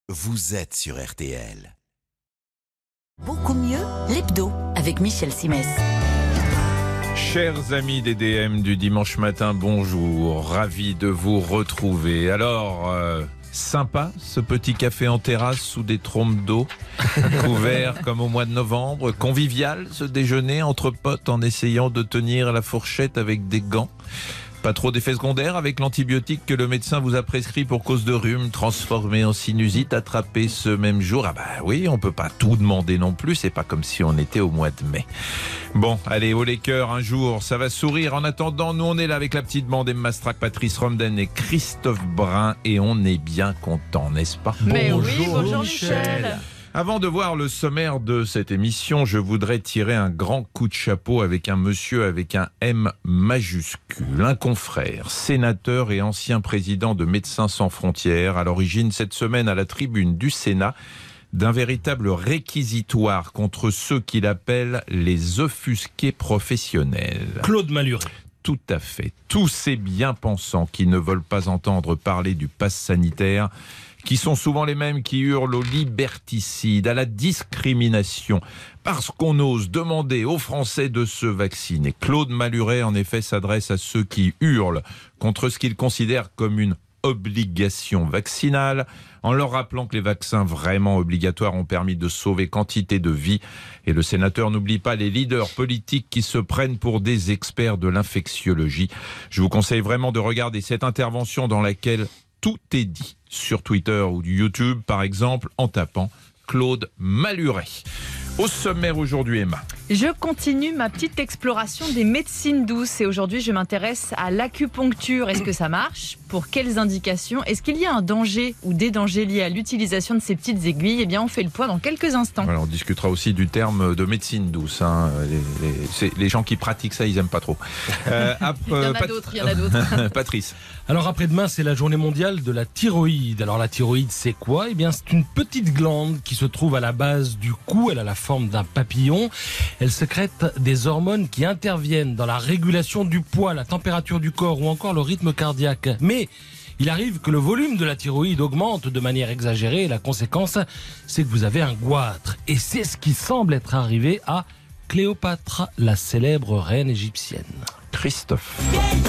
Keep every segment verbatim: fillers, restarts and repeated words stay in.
vous êtes sur R T L. Beaucoup mieux, l'hebdo, avec Michel Simès. Chers amis des D M du dimanche matin, bonjour, ravi de vous retrouver. Alors, euh, sympa ce petit café en terrasse sous des trompes d'eau, couvert comme au mois de novembre, convivial ce déjeuner entre potes en essayant de tenir la fourchette avec des gants. Pas trop d'effets secondaires avec l'antibiotique que le médecin vous a prescrit pour cause de rhume, transformé en sinusite, attrapé ce même jour. Ah bah oui, on peut pas tout demander non plus, c'est pas comme si on était au mois de mai. Bon, allez, haut les cœurs, un jour, ça va sourire. En attendant, nous on est là avec la petite bande Emma Strack, Patrice Romden et Christophe Brun, et on est bien content, n'est-ce pas? Mais bonjour, oui, bonjour Michel, Michel. Avant de voir le sommaire de cette émission, je voudrais tirer un grand coup de chapeau avec un monsieur avec un M majuscule, un confrère, sénateur et ancien président de Médecins sans frontières, à l'origine cette semaine à la tribune du Sénat d'un véritable réquisitoire contre ceux qu'il appelle les offusqués professionnels. Claude Malhuret. Tout à fait. Tous ces bien-pensants qui ne veulent pas entendre parler du pass sanitaire, qui sont souvent les mêmes qui hurlent au liberticide, à la discrimination, parce qu'on ose demander aux Français de se vacciner. Claude Malhuret, en effet, s'adresse à ceux qui hurlent contre ce qu'ils considèrent comme une obligation vaccinale, en leur rappelant que les vaccins vraiment obligatoires ont permis de sauver quantité de vies. Et le sénateur n'oublie pas les leaders politiques qui se prennent pour des experts de l'infectiologie. Je vous conseille vraiment de regarder cette intervention dans laquelle tout est dit sur Twitter ou YouTube, par exemple, en tapant Claude Malhuret. Au sommaire aujourd'hui, Emma. Je continue ma petite exploration des médecines douces et aujourd'hui je m'intéresse à l'acupuncture. Est-ce que ça marche? Pour quelles indications? Est-ce qu'il y a un danger ou des dangers liés à l'utilisation de ces petites aiguilles? Eh bien on fait le point dans quelques instants. Voilà, on discutera aussi du terme de médecine douce. Hein. Les, les, c'est, les gens qui pratiquent ça, ils n'aiment pas trop. Euh, après, il y en a Pat... d'autres, il y en a d'autres. Patrice. Alors après-demain, c'est la journée mondiale de la thyroïde. Alors la thyroïde, c'est quoi? Eh bien, c'est une petite glande qui se trouve à la base du cou. Elle a la forme d'un papillon. Elle sécrète des hormones qui interviennent dans la régulation du poids, la température du corps ou encore le rythme cardiaque. Mais il arrive que le volume de la thyroïde augmente de manière exagérée et la conséquence, c'est que vous avez un goitre. Et c'est ce qui semble être arrivé à Cléopâtre, la célèbre reine égyptienne. Christophe.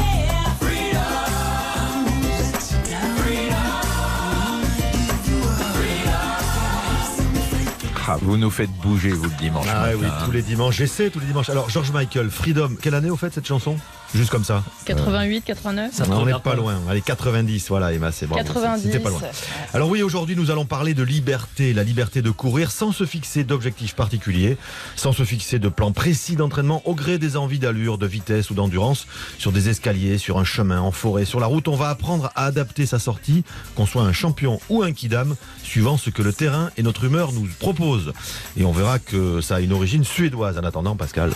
Ah, vous nous faites bouger, vous, le dimanche. Ah matin. oui, tous les dimanches. J'essaie tous les dimanches. Alors, George Michael, Freedom. Quelle année, au fait, cette chanson? Juste comme ça. quatre-vingt-huit, quatre-vingt-neuf Ça on n'est pas loin. Allez, quatre-vingt-dix. Voilà, Emma, c'est bravo. quatre-vingt-dix. C'était pas loin. Alors oui, aujourd'hui, nous allons parler de liberté. La liberté de courir sans se fixer d'objectifs particuliers, sans se fixer de plan précis d'entraînement au gré des envies d'allure, de vitesse ou d'endurance, sur des escaliers, sur un chemin, en forêt, sur la route. On va apprendre à adapter sa sortie, qu'on soit un champion ou un kidam, suivant ce que le terrain et notre humeur nous proposent. Et on verra que ça a une origine suédoise. En attendant, Pascal.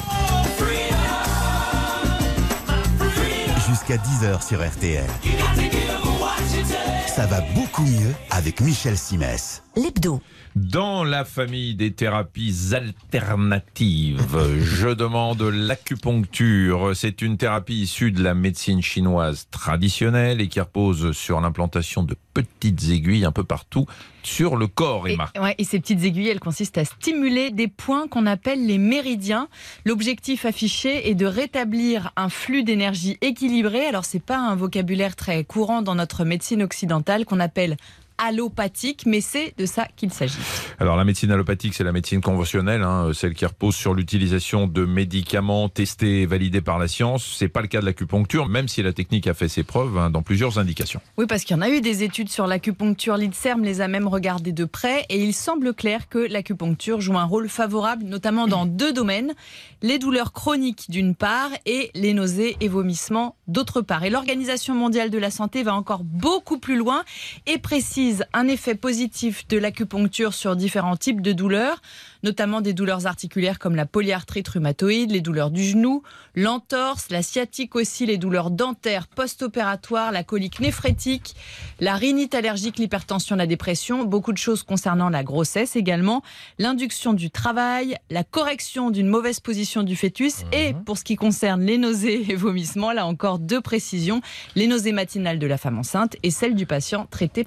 Jusqu'à dix heures sur R T L. Ça va beaucoup mieux avec Michel Simès. L'hebdo. Dans la famille des thérapies alternatives, je demande l'acupuncture. C'est une thérapie issue de la médecine chinoise traditionnelle et qui repose sur l'implantation de petites aiguilles un peu partout sur le corps, Emma. Et, ouais, et ces petites aiguilles, elles consistent à stimuler des points qu'on appelle les méridiens. L'objectif affiché est de rétablir un flux d'énergie équilibré. Alors, c'est pas un vocabulaire très courant dans notre médecine occidentale qu'on appelle allopathique, mais c'est de ça qu'il s'agit. Alors la médecine allopathique, c'est la médecine conventionnelle, hein, celle qui repose sur l'utilisation de médicaments testés et validés par la science. C'est pas le cas de l'acupuncture, même si la technique a fait ses preuves hein, dans plusieurs indications. Oui, parce qu'il y en a eu des études sur l'acupuncture. L'INSERM les a même regardées de près et il semble clair que l'acupuncture joue un rôle favorable, notamment dans deux domaines, les douleurs chroniques d'une part et les nausées et vomissements d'autre part. Et l'Organisation mondiale de la santé va encore beaucoup plus loin et précise un effet positif de l'acupuncture sur différents types de douleurs, notamment des douleurs articulaires comme la polyarthrite rhumatoïde, les douleurs du genou, l'entorse, la sciatique aussi, les douleurs dentaires post-opératoires, la colique néphrétique, la rhinite allergique, l'hypertension, la dépression, beaucoup de choses concernant la grossesse également, l'induction du travail, la correction d'une mauvaise position du fœtus mmh. et pour ce qui concerne les nausées et vomissements, là encore deux précisions, les nausées matinales de la femme enceinte et celles du patient traité par chimiothérapie.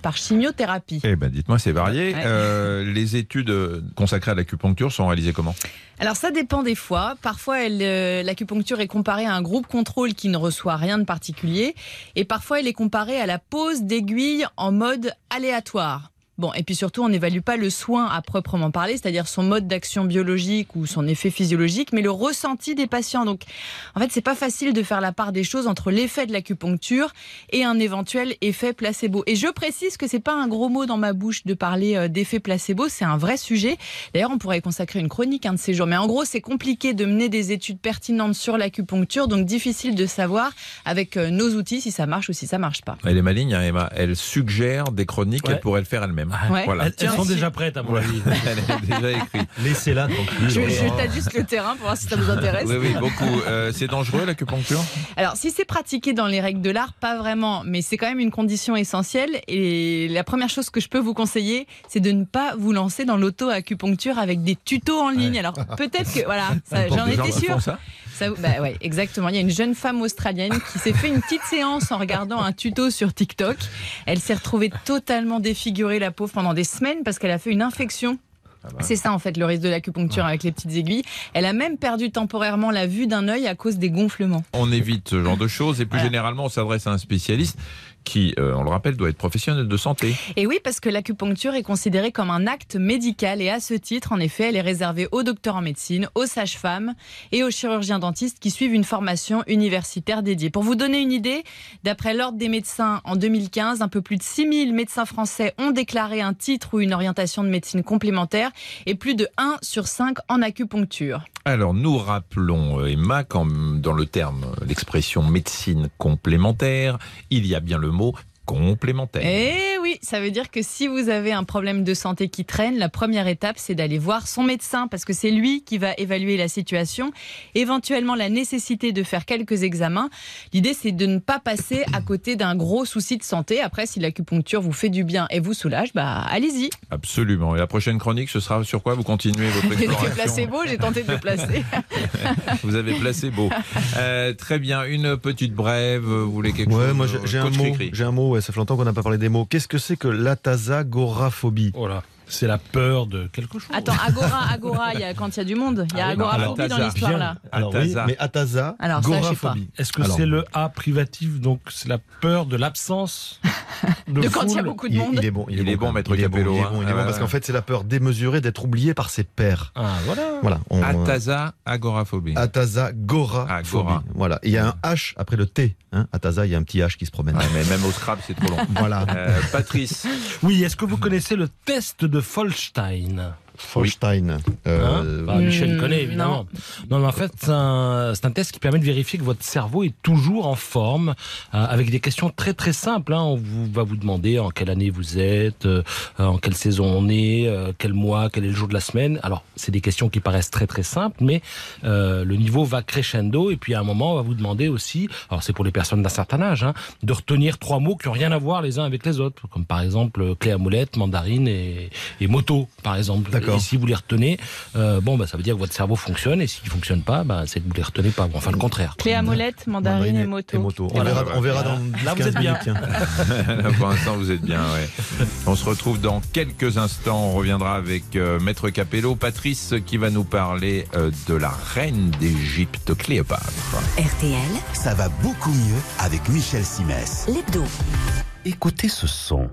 chimiothérapie. Eh ben, dites-moi, c'est varié. Ouais. Euh, les études consacrées à l'acupuncture sont réalisées comment ? Alors ça dépend des fois. Parfois, elle, euh, l'acupuncture est comparée à un groupe contrôle qui ne reçoit rien de particulier. Et parfois, elle est comparée à la pose d'aiguille en mode aléatoire. Bon, et puis surtout, on n'évalue pas le soin à proprement parler, c'est-à-dire son mode d'action biologique ou son effet physiologique, mais le ressenti des patients. Donc, en fait, c'est pas facile de faire la part des choses entre l'effet de l'acupuncture et un éventuel effet placebo. Et je précise que c'est pas un gros mot dans ma bouche de parler d'effet placebo, c'est un vrai sujet. D'ailleurs, on pourrait y consacrer une chronique un de ces jours. Mais en gros, c'est compliqué de mener des études pertinentes sur l'acupuncture, donc difficile de savoir avec nos outils si ça marche ou si ça marche pas. Elle est maligne, hein, Emma. Elle suggère des chroniques Ouais. qu'elle pourrait le faire elle-même. Ouais. Voilà. Elles, elles Tiens, sont si- déjà prêtes à mon avis. Elle est déjà écrite. Laissez-la tranquille. Je, je t'ajuste le terrain pour voir si ça vous intéresse. Oui, oui, beaucoup. Euh, c'est dangereux l'acupuncture ? Alors, si c'est pratiqué dans les règles de l'art, pas vraiment, mais c'est quand même une condition essentielle. Et la première chose que je peux vous conseiller, c'est de ne pas vous lancer dans l'auto-acupuncture avec des tutos en ligne. Alors, peut-être que, voilà, ça, j'en Les gens étais font sûre. ça ? Ça, bah ouais, exactement. Il y a une jeune femme australienne qui s'est fait une petite séance en regardant un tuto sur TikTok. Elle s'est retrouvée totalement défigurée, la pauvre, pendant des semaines parce qu'elle a fait une infection. C'est ça en fait le risque de l'acupuncture avec les petites aiguilles. Elle a même perdu temporairement la vue d'un œil à cause des gonflements. On évite ce genre de choses et plus Voilà. généralement on s'adresse à un spécialiste qui, euh, on le rappelle, doit être professionnel de santé. Et oui, parce que l'acupuncture est considérée comme un acte médical et à ce titre, en effet, elle est réservée aux docteurs en médecine, aux sages-femmes et aux chirurgiens dentistes qui suivent une formation universitaire dédiée. Pour vous donner une idée, d'après l'Ordre des médecins en deux mille quinze, un peu plus de six mille médecins français ont déclaré un titre ou une orientation de médecine complémentaire et plus de un sur cinq en acupuncture. Alors nous rappelons, Emma, quand dans le terme, l'expression médecine complémentaire, il y a bien le mot complémentaire. Eh oui, ça veut dire que si vous avez un problème de santé qui traîne, la première étape, c'est d'aller voir son médecin parce que c'est lui qui va évaluer la situation, éventuellement la nécessité de faire quelques examens. L'idée, c'est de ne pas passer à côté d'un gros souci de santé. Après, si l'acupuncture vous fait du bien et vous soulage, bah allez-y. Absolument. Et la prochaine chronique, ce sera sur quoi vous continuez votre J'ai exploration? placebo, j'ai tenté de le placer. Vous avez placé beau. Euh, très bien. Une petite brève. Vous voulez quelque Ouais, chose? moi j'ai j'ai un Coach mot. Cricri. J'ai un mot. Ouais, ça fait longtemps qu'on n'a pas parlé des mots. Qu'est-ce que c'est que l'atazagoraphobie? Oh là, c'est la peur de quelque chose. Attends, Agora, Agora, il y a, quand il y a du monde, il y a Ah oui, non, agoraphobie alors, dans l'histoire Bien. là. Alors oui, Ataza. mais ataza, Alors, ça, je sais goraphobie. Est-ce que Alors, c'est le A privatif, donc c'est la peur de l'absence de, De quand il y a foule beaucoup de il, monde. il est bon, il est, Il est bon, quand même. maître il est bon, Capello, il est hein. bon, il est Ah bon, ouais, parce ouais. qu'en fait, c'est la peur démesurée d'être oublié par ses pairs. Ah, voilà. Voilà. On, Ataza, agoraphobie. Ataza goraphobie. Ah, Gora. Voilà. Il y a un H après le T. Hein. Ataza, il y a un petit H qui se promène. Ouais, mais même au Scrabble, c'est trop long. Voilà. Euh, Patrice. Oui, est-ce que vous connaissez le test de Folstein? Folstein. Hein Euh, Bah, Michel Hmm, connaît évidemment. Non, mais en fait, c'est un, c'est un test qui permet de vérifier que votre cerveau est toujours en forme, euh, avec des questions très très simples. Hein. On vous, va vous demander en quelle année vous êtes, euh, en quelle saison on est, euh, quel mois, quel est le jour de la semaine. Alors, c'est des questions qui paraissent très très simples, mais euh, le niveau va crescendo. Et puis à un moment, on va vous demander aussi, alors c'est pour les personnes d'un certain âge, hein, de retenir trois mots qui n'ont rien à voir les uns avec les autres, comme par exemple clé à molette, mandarine et, et moto, par exemple. D'accord. Et si vous les retenez, euh, bon, bah, ça veut dire que votre cerveau fonctionne, et s'il ne fonctionne pas, bah, c'est que vous les retenez pas. Bon, enfin, le contraire. Clé à molette, mandarine et moto. On Voilà. verra, on verra dans Là, vous quinze êtes bien. minutes, tiens. Là, pour l'instant, vous êtes bien, ouais. On se retrouve dans quelques instants. On reviendra avec euh, Maître Capello, Patrice, qui va nous parler euh, de la reine d'Égypte, Cléopâtre. R T L, Ça va beaucoup mieux avec Michel Simès. l'hebdo. Écoutez ce son.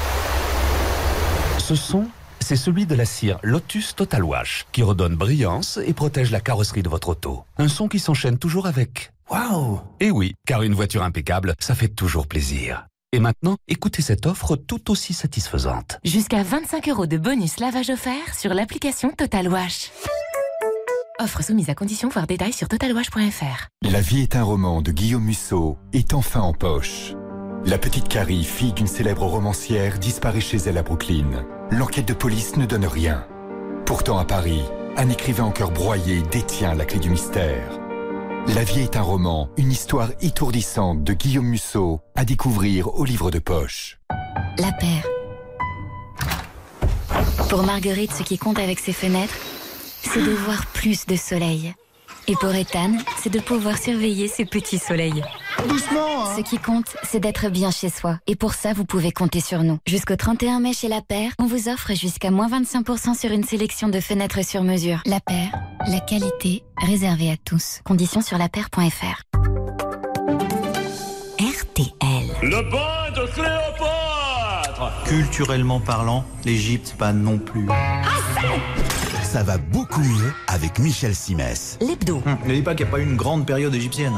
Ce son, c'est celui de la cire Lotus Total Wash, qui redonne brillance et protège la carrosserie de votre auto. Un son qui s'enchaîne toujours avec waouh. Et oui, car une voiture impeccable, ça fait toujours plaisir. Et maintenant, écoutez cette offre tout aussi satisfaisante. Jusqu'à vingt-cinq euros de bonus lavage offert sur l'application Total Wash. Offre soumise à condition, voir détails sur total wash point f r. La vie est un roman de Guillaume Musso est enfin en poche. La petite Carrie, fille d'une célèbre romancière, disparaît chez elle à Brooklyn. L'enquête de police ne donne rien. Pourtant à Paris, un écrivain en cœur broyé détient la clé du mystère. La vie est un roman, une histoire étourdissante de Guillaume Musso à découvrir au livre de poche. La paire. Pour Marguerite, ce qui compte avec ses fenêtres, c'est de voir plus de soleil. Et pour Ethan, c'est de pouvoir surveiller ses petits soleils. Doucement, hein. Ce qui compte, c'est d'être bien chez soi. Et pour ça, vous pouvez compter sur nous. Jusqu'au trente et un mai chez La Paire, on vous offre jusqu'à moins vingt-cinq pour cent sur une sélection de fenêtres sur mesure. La Paire, la qualité réservée à tous. Conditions sur la paire point f r. R T L. Le bain de Cléopâtre. Culturellement parlant, l'Égypte, pas non plus. Ça va beaucoup mieux avec Michel Simès. L'hebdo. Hum, ne dis pas qu'il n'y a pas eu une grande période égyptienne.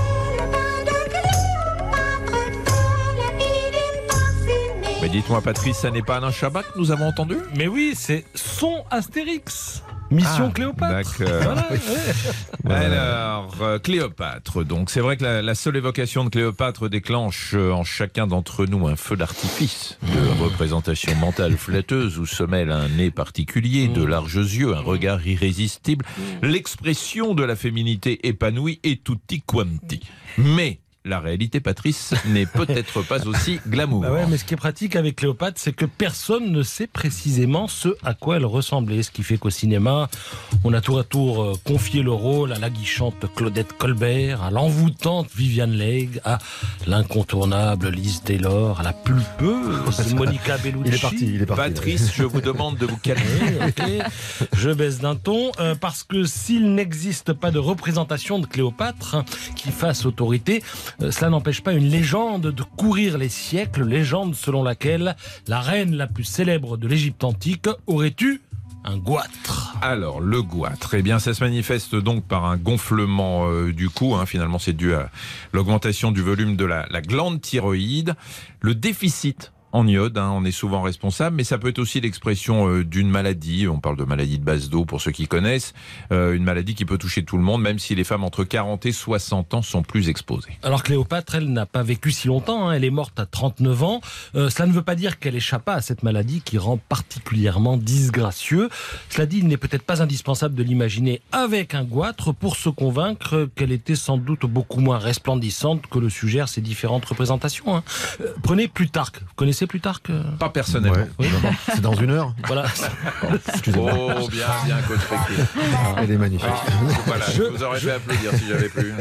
Mais dites-moi, Patrice, ça n'est pas Alain Chabat que nous avons entendu? Mais oui, c'est son Astérix. Mission Ah, Cléopâtre. D'accord. Voilà, ouais. Alors, euh, Cléopâtre, donc c'est vrai que la, la seule évocation de Cléopâtre déclenche euh, en chacun d'entre nous un feu d'artifice de représentation mentale flatteuse où se mêle un nez particulier, de larges yeux, un regard irrésistible, l'expression de la féminité épanouie et tutti quanti. Mais la réalité, Patrice, n'est peut-être pas aussi glamour. Bah ouais, mais ce qui est pratique avec Cléopâtre, c'est que personne ne sait précisément ce à quoi elle ressemblait. Ce qui fait qu'au cinéma, on a tour à tour euh, confié le rôle à l'aguichante Claudette Colbert, à l'envoûtante Viviane Leigh, à l'incontournable Liz Taylor, à la pulpeuse Monica Bellucci. Il est parti, il est parti. Patrice, je vous demande de vous calmer. Okay. Je baisse d'un ton, euh, parce que s'il n'existe pas de représentation de Cléopâtre hein, qui fasse autorité, euh, cela n'empêche pas une légende de courir les siècles, légende selon laquelle la reine la plus célèbre de l'Égypte antique aurait eu un goitre. Alors, le goitre, eh bien, ça se manifeste donc par un gonflement euh, du cou. Hein. Finalement, c'est dû à l'augmentation du volume de la, la glande thyroïde. Le déficit en iode, hein, on est souvent responsable, mais ça peut être aussi l'expression euh, d'une maladie. On parle de maladie de base d'eau pour ceux qui connaissent. Euh, une maladie qui peut toucher tout le monde, même si les femmes entre quarante et soixante ans sont plus exposées. Alors Cléopâtre, elle n'a pas vécu si longtemps, hein, elle est morte à trente-neuf ans. Euh, cela ne veut pas dire qu'elle échappa à cette maladie qui rend particulièrement disgracieux. Cela dit, il n'est peut-être pas indispensable de l'imaginer avec un goitre pour se convaincre qu'elle était sans doute beaucoup moins resplendissante que le suggèrent ces différentes représentations. Hein. Euh, prenez Plutarque, vous connaissez Plutarque? Pas personnellement. Ouais. Oui. C'est dans une heure. Voilà. Excusez-moi. Oh, bien, bien, coach Fekir. Elle est magnifique. Voilà, je vous aurais fait applaudir si j'avais pu.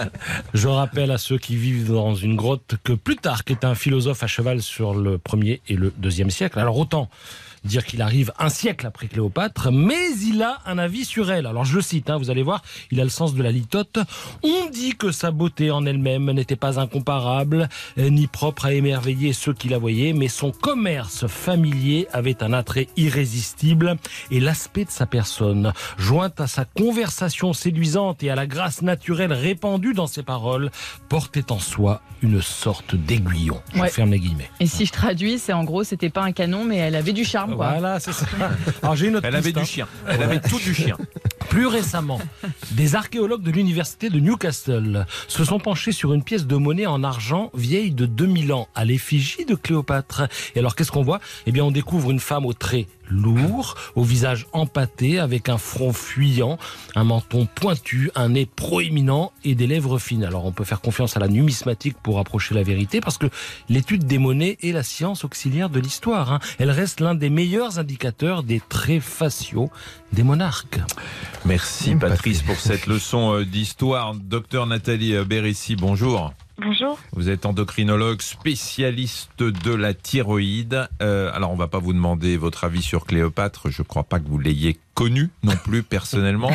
Je rappelle à ceux qui vivent dans une grotte que Plutarque est un philosophe à cheval sur le premier et le deuxième siècle. Alors autant dire qu'il arrive un siècle après Cléopâtre, mais il a un avis sur elle. Alors je le cite, hein, vous allez voir, il a le sens de la litote. On dit que sa beauté en elle-même n'était pas incomparable, euh, ni propre à émerveiller ceux qui la voyaient, mais son commerce familier avait un attrait irrésistible et l'aspect de sa personne, joint à sa conversation séduisante et à la grâce naturelle répandue dans ses paroles, portait en soi une sorte d'aiguillon. Je Ouais. ferme les guillemets. Et si je traduis, c'est en gros, c'était pas un canon, mais elle avait du charme, quoi. Voilà, c'est ça. Alors j'ai une autre Elle avait piste, du hein. chien. Elle avait tout du chien. Plus récemment, des archéologues de l'université de Newcastle se sont penchés sur une pièce de monnaie en argent vieille de deux mille ans à l'effigie de Cléopâtre. Et alors qu'est-ce qu'on voit? Eh bien on découvre une femme aux traits lourds, au visage empâté, avec un front fuyant, un menton pointu, un nez proéminent et des lèvres fines. Alors on peut faire confiance à la numismatique pour approcher la vérité, parce que l'étude des monnaies est la science auxiliaire de l'histoire. Hein. Elle reste l'un des meilleurs indicateurs des traits faciaux des monarques. Merci Patrice pour cette leçon euh, d'histoire. Docteur Nathalie Bérécy, bonjour. Bonjour. Vous êtes endocrinologue spécialiste de la thyroïde. Euh, alors, on ne va pas vous demander votre avis sur Cléopâtre. Je ne crois pas que vous l'ayez connue non plus personnellement.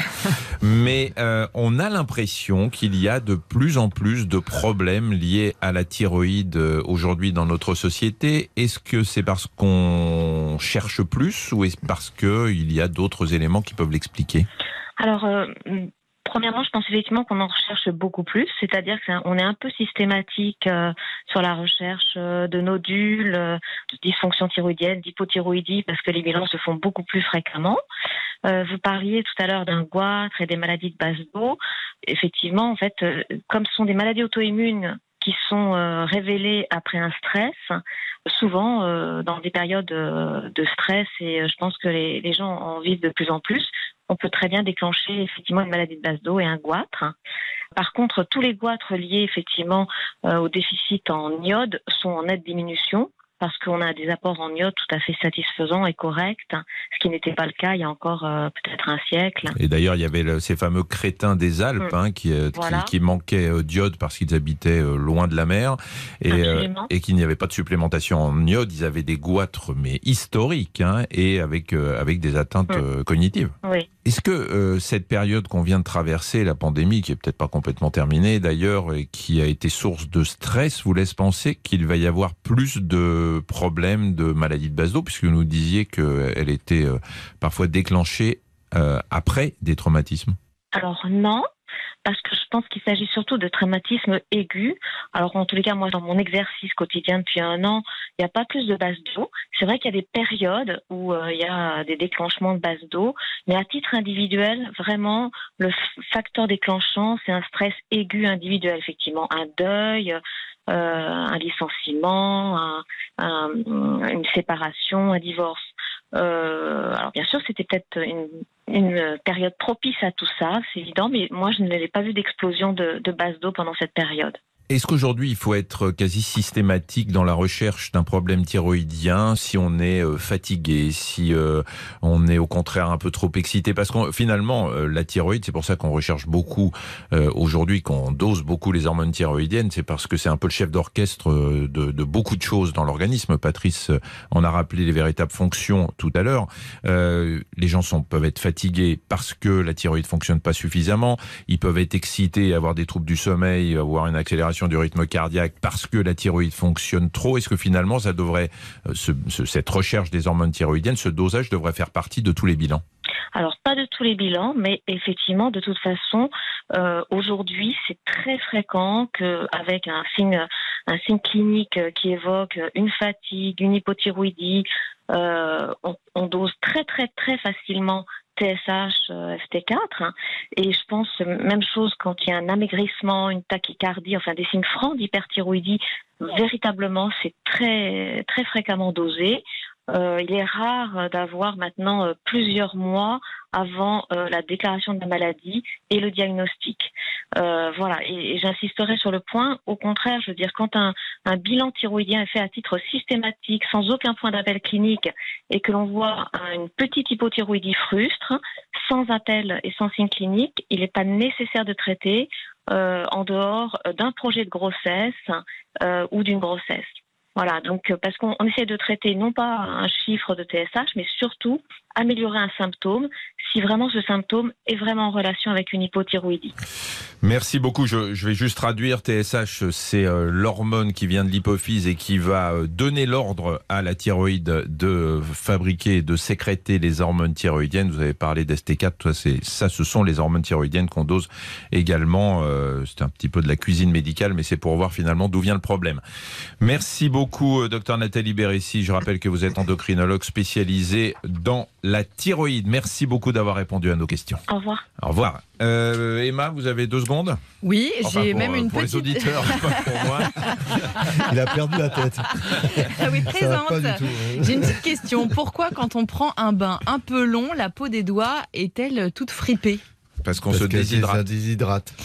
Mais euh, on a l'impression qu'il y a de plus en plus de problèmes liés à la thyroïde aujourd'hui dans notre société. Est-ce que c'est parce qu'on cherche plus ou est-ce parce qu'il y a d'autres éléments qui peuvent l'expliquer? Alors, euh, premièrement, je pense effectivement qu'on en recherche beaucoup plus, c'est-à-dire qu'on est un peu systématique euh, sur la recherche euh, de nodules, euh, de dysfonction thyroïdienne, d'hypothyroïdie, parce que les bilans se font beaucoup plus fréquemment. Euh, vous parliez tout à l'heure d'un goitre et des maladies de base d'eau. Effectivement, en fait, euh, comme ce sont des maladies auto-immunes qui sont euh, révélées après un stress, souvent euh, dans des périodes euh, de stress, et euh, je pense que les, les gens en vivent de plus en plus, on peut très bien déclencher effectivement une maladie de base d'eau et un goitre. Par contre, tous les goitres liés effectivement euh, au déficit en iode sont en nette diminution. parce qu'on a des apports en iode tout à fait satisfaisants et corrects, ce qui n'était pas le cas il y a encore euh, peut-être un siècle. Et d'ailleurs, il y avait le, ces fameux crétins des Alpes mmh. hein, qui, euh, voilà. qui, qui manquaient euh, d'iode parce qu'ils habitaient euh, loin de la mer et, euh, et qu'il n'y avait pas de supplémentation en iode. Ils avaient des goitres, mais historiques, hein, et avec, euh, avec des atteintes mmh. euh, cognitives. Oui. Est-ce que euh, cette période qu'on vient de traverser, la pandémie, qui est peut-être pas complètement terminée d'ailleurs, et qui a été source de stress, vous laisse penser qu'il va y avoir plus de problèmes de maladies de base d'eau, puisque vous nous disiez qu'elle était euh, parfois déclenchée euh, après des traumatismes? Alors non, parce que je pense qu'il s'agit surtout de traumatismes aigus. Alors en tous les cas, moi dans mon exercice quotidien depuis un an, il n'y a pas plus de base d'eau. C'est vrai qu'il y a des périodes où euh, il y a des déclenchements de base d'eau, mais à titre individuel, vraiment, le facteur déclenchant, c'est un stress aigu individuel, effectivement, un deuil, euh, un licenciement, un, un, une séparation, un divorce. Euh, alors bien sûr, c'était peut-être une, une période propice à tout ça, c'est évident, mais moi je n'avais pas vu d'explosion de, de base d'eau pendant cette période. Est-ce qu'aujourd'hui, il faut être quasi systématique dans la recherche d'un problème thyroïdien si on est fatigué, si euh, on est au contraire un peu trop excité? Parce que finalement, euh, la thyroïde, c'est pour ça qu'on recherche beaucoup euh, aujourd'hui, qu'on dose beaucoup les hormones thyroïdiennes, c'est parce que c'est un peu le chef d'orchestre de, de beaucoup de choses dans l'organisme. Patrice en a rappelé les véritables fonctions tout à l'heure. Euh, les gens sont, peuvent être fatigués parce que la thyroïde fonctionne pas suffisamment. Ils peuvent être excités, avoir des troubles du sommeil, avoir une accélération du rythme cardiaque parce que la thyroïde fonctionne trop. Est-ce que finalement, ça devrait, ce, ce, cette recherche des hormones thyroïdiennes, ce dosage devrait faire partie de tous les bilans? Alors, pas de tous les bilans, mais effectivement, de toute façon, euh, aujourd'hui, c'est très fréquent qu'avec un signe, un signe clinique qui évoque une fatigue, une hypothyroïdie, euh, on, on dose très, très, très facilement T S H, F T quatre, hein, et je pense même chose quand il y a un amaigrissement, une tachycardie, enfin des signes francs d'hyperthyroïdie, véritablement c'est très très fréquemment dosé. Euh, il est rare d'avoir maintenant euh, plusieurs mois avant euh, la déclaration de la maladie et le diagnostic. Euh, voilà, et, et j'insisterai sur le point. Au contraire, je veux dire, quand un, un bilan thyroïdien est fait à titre systématique, sans aucun point d'appel clinique, et que l'on voit une petite hypothyroïdie frustre, sans appel et sans signe clinique, il n'est pas nécessaire de traiter euh, en dehors d'un projet de grossesse euh, ou d'une grossesse. Voilà, donc parce qu'on on essaie de traiter non pas un chiffre de T S H, mais surtout améliorer un symptôme si vraiment ce symptôme est vraiment en relation avec une hypothyroïdie. Merci beaucoup. Je, je vais juste traduire. T S H, c'est euh, l'hormone qui vient de l'hypophyse et qui va euh, donner l'ordre à la thyroïde de fabriquer, de sécréter les hormones thyroïdiennes. Vous avez parlé d'S T quatre. Ça, c'est, ça, ce sont les hormones thyroïdiennes qu'on dose également. Euh, c'est un petit peu de la cuisine médicale, mais c'est pour voir finalement d'où vient le problème. Merci beaucoup, docteur Nathalie Bérécy. Je rappelle que vous êtes endocrinologue spécialisée dans la thyroïde. Merci beaucoup d'avoir répondu à nos questions. Au revoir. Au revoir. Euh, Emma, vous avez deux secondes? Oui, enfin, j'ai pour, même une pour petite... les auditeurs, pas pour moi. Il a perdu la tête. Ah oui, présente. Pas du tout. J'ai une petite question. Pourquoi, quand on prend un bain un peu long, la peau des doigts est-elle toute fripée? Parce qu'on Parce se déshydrate. Ça déshydrate.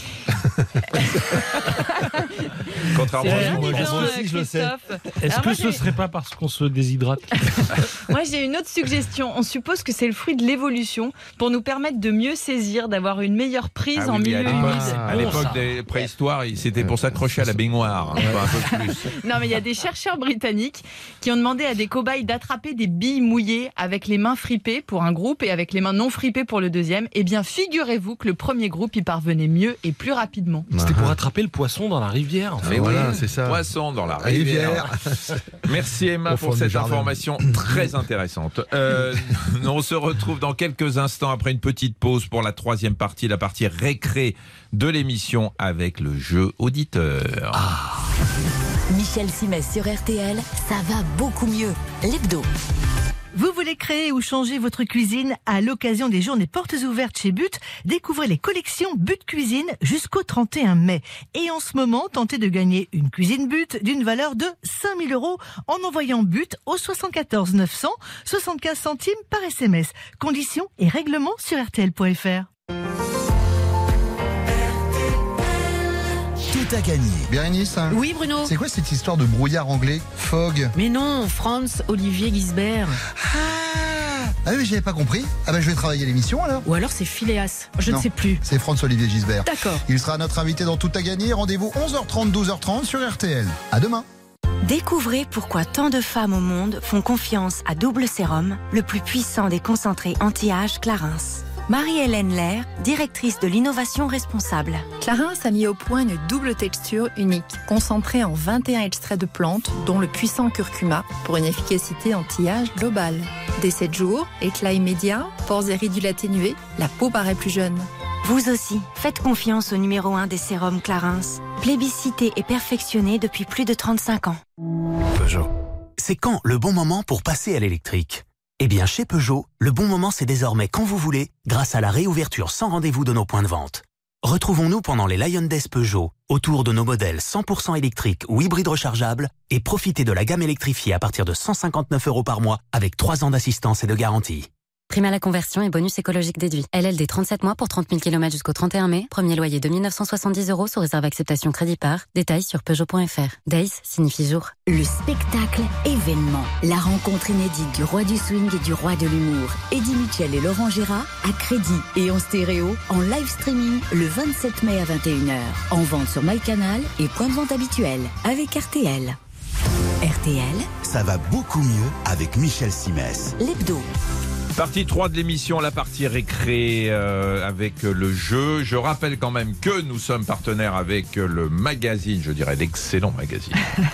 Contrairement à moi, moi aussi, je le sais. Est-ce Alors que moi, ce j'ai- serait pas parce qu'on se déshydrate? Moi, j'ai une autre suggestion. On suppose que c'est le fruit de l'évolution pour nous permettre de mieux saisir, d'avoir une meilleure prise Ah en oui, mais milieu à l'époque, humide. à Bon, l'époque ça. des préhistoires, il- c'était pour s'accrocher à la baignoire, hein, pas un peu plus. Non, mais il y a des chercheurs britanniques qui ont demandé à des cobayes d'attraper des billes mouillées avec les mains fripées pour un groupe et avec les mains non fripées pour le deuxième. Eh bien, figurez-vous que le premier groupe y parvenait mieux et plus rapidement. C'était pour attraper le poisson dans la rivière. En fait. Mais voilà, oui, c'est ça. Poisson dans la rivière. Rivière. Merci Emma Au pour fond du cette jardin. information très intéressante. Euh, on se retrouve dans quelques instants après une petite pause pour la troisième partie, la partie récré de l'émission avec le jeu auditeur. Ah. Michel Simès sur R T L, ça va beaucoup mieux. L'hebdo. Vous voulez créer ou changer votre cuisine à l'occasion des journées portes ouvertes chez But? Découvrez les collections But Cuisine jusqu'au trente et un mai. Et en ce moment, tentez de gagner une cuisine But d'une valeur de cinq mille euros en envoyant But au soixante-quatorze neuf cents, soixante-quinze centimes par S M S. Conditions et règlements sur R T L point F R. Toute est à gagner. Bérénice, hein, Oui, Bruno. c'est quoi cette histoire de brouillard anglais, fog? Mais non, Franz Olivier Gisbert. Ah, ah oui, mais j'avais pas compris. Ah ben je vais travailler l'émission alors. Ou alors c'est Phileas. Je Non, ne sais plus. C'est Franz-Olivier Gisbert. D'accord. Il sera notre invité dans Tout à gagner. Rendez-vous onze heures trente, douze heures trente sur R T L. À demain. Découvrez pourquoi tant de femmes au monde font confiance à Double Sérum, le plus puissant des concentrés anti-âge Clarins. Marie-Hélène Lair, directrice de l'innovation responsable. Clarins a mis au point une double texture unique, concentrée en vingt et un extraits de plantes, dont le puissant curcuma, pour une efficacité anti-âge globale. Dès sept jours, éclat immédiat, pores et ridules atténués, la peau paraît plus jeune. Vous aussi, faites confiance au numéro un des sérums Clarins, plébiscité et perfectionné depuis plus de trente-cinq ans. Peugeot. C'est quand le bon moment pour passer à l'électrique ? Eh bien, chez Peugeot, le bon moment c'est désormais quand vous voulez, grâce à la réouverture sans rendez-vous de nos points de vente. Retrouvons-nous pendant les Lion Days Peugeot, autour de nos modèles cent pour cent électriques ou hybrides rechargeables, et profitez de la gamme électrifiée à partir de cent cinquante-neuf euros par mois, avec trois ans d'assistance et de garantie. Prime à la conversion et bonus écologique déduit. L L D trente-sept mois pour trente mille kilomètres jusqu'au trente et un mai. Premier loyer deux mille neuf cent soixante-dix euros sous réserve acceptation crédit par. Détails sur Peugeot point F R. Days signifie jour. Le spectacle événement. La rencontre inédite du roi du swing et du roi de l'humour. Eddie Mitchell et Laurent Gérard à crédit et en stéréo en live streaming le vingt-sept mai à vingt et une heures. En vente sur MyCanal et point de vente habituel avec R T L. R T L. Ça va beaucoup mieux avec Michel Simès. L'hebdo. Partie trois de l'émission, la partie récré euh, avec le jeu. Je rappelle quand même que nous sommes partenaires avec le magazine, je dirais l'excellent magazine,